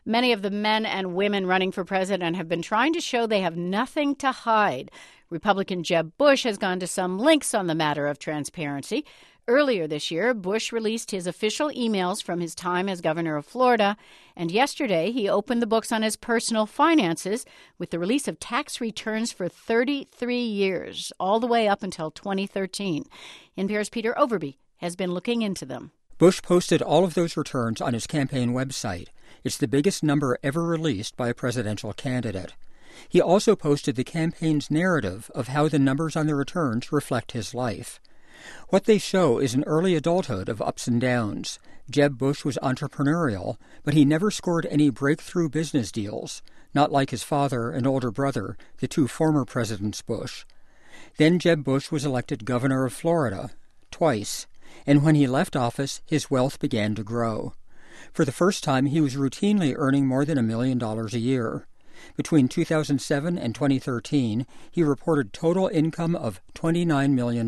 Many of the men and women running for president have been trying to show they have nothing to hide. Republican Jeb Bush has gone to some lengths on the matter of transparency. Earlier this year, Bush released his official emails from his time as governor of Florida, and yesterday he opened the books on his personal finances with the release of tax returns for 33 years, all the way up until 2013. NPR's Peter Overby has been looking into them. Bush posted all of those returns on his campaign website. It's the biggest number ever released by a presidential candidate. He also posted the campaign's narrative of how the numbers on the returns reflect his life. What they show is an early adulthood of ups and downs. Jeb Bush was entrepreneurial, but he never scored any breakthrough business deals, not like his father and older brother, the two former Presidents Bush. Then Jeb Bush was elected governor of Florida, twice, and when he left office, his wealth began to grow. For the first time, he was routinely earning more than $1 million a year. Between 2007 and 2013, he reported total income of $29 million.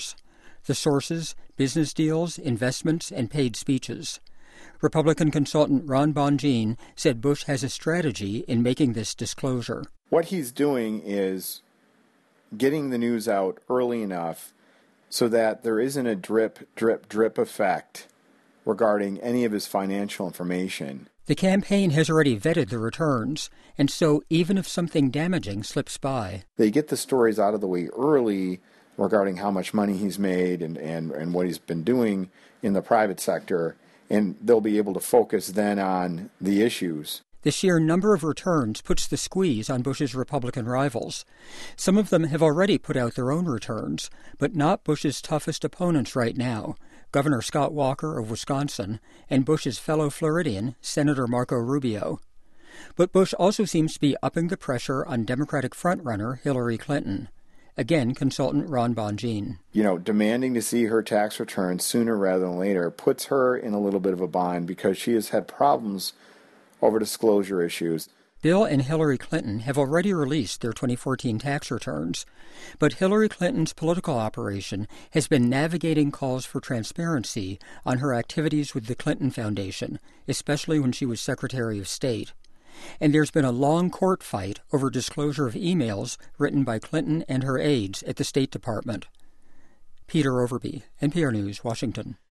The sources: business deals, investments, and paid speeches. Republican consultant Ron Bongine said Bush has a strategy in making this disclosure. What he's doing is getting the news out early enough so that there isn't a drip, drip, drip effect regarding any of his financial information. The campaign has already vetted the returns, and so even if something damaging slips by, they get the stories out of the way early regarding how much money he's made and what he's been doing in the private sector, and they'll be able to focus then on the issues. The sheer number of returns puts the squeeze on Bush's Republican rivals. Some of them have already put out their own returns, but not Bush's toughest opponents right now, Governor Scott Walker of Wisconsin and Bush's fellow Floridian, Senator Marco Rubio. But Bush also seems to be upping the pressure on Democratic frontrunner Hillary Clinton. Again, consultant Ron Bongine. Demanding to see her tax returns sooner rather than later puts her in a little bit of a bind because she has had problems over disclosure issues. Bill and Hillary Clinton have already released their 2014 tax returns, but Hillary Clinton's political operation has been navigating calls for transparency on her activities with the Clinton Foundation, especially when she was Secretary of State. And there's been a long court fight over disclosure of emails written by Clinton and her aides at the State Department. Peter Overby, NPR News, Washington.